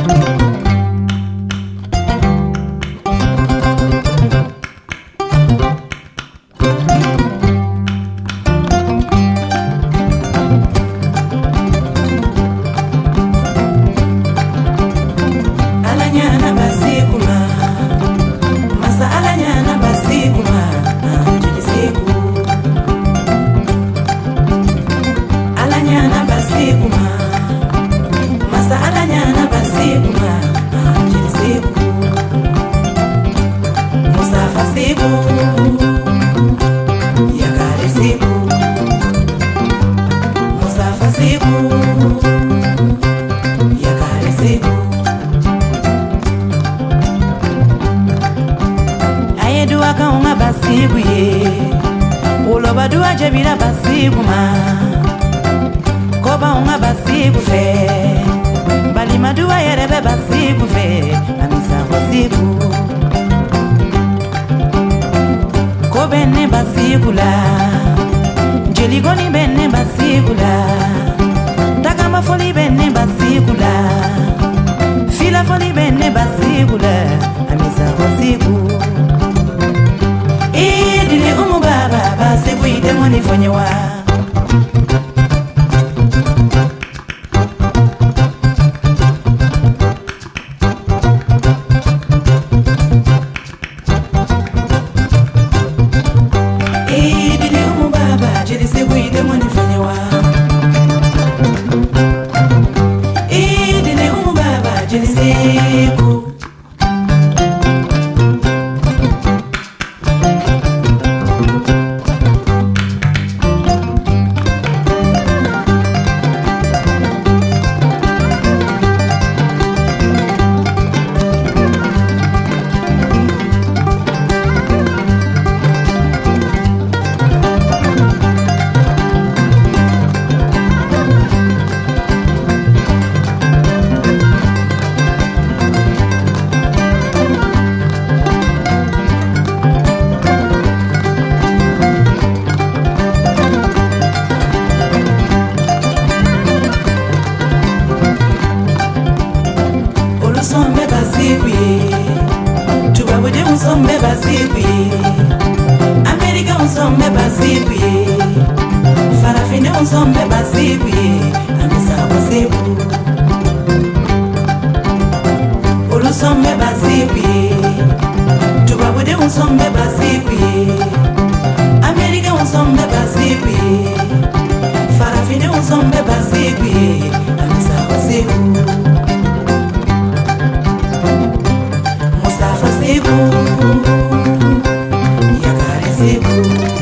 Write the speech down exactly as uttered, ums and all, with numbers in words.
Ulobadua jebira basiguma Koba unga basigu fe Bali madua yerebe basigu fe Amisa basigu Kobe ne basigula Jeligoni benne basigula Takama foli benne basigula Fila foli benne basigula Amisa basigu Idili umu baba basigu ite mwani fonyewa Idili umu baba jeli sigu ite mwani fonyewa Idili umu baba jeli sigu Sombe basigwi Tubabude unsombe basigwi Amerika unsombe basigwi Farafine unsombe basigwi Amisa basigwi Ulusombe basigwi Tubabude unsombe basigwi Amerika unsombe basigwi Farafine unsombe basigwi Amisa basigwi Sibu, yakare sibu.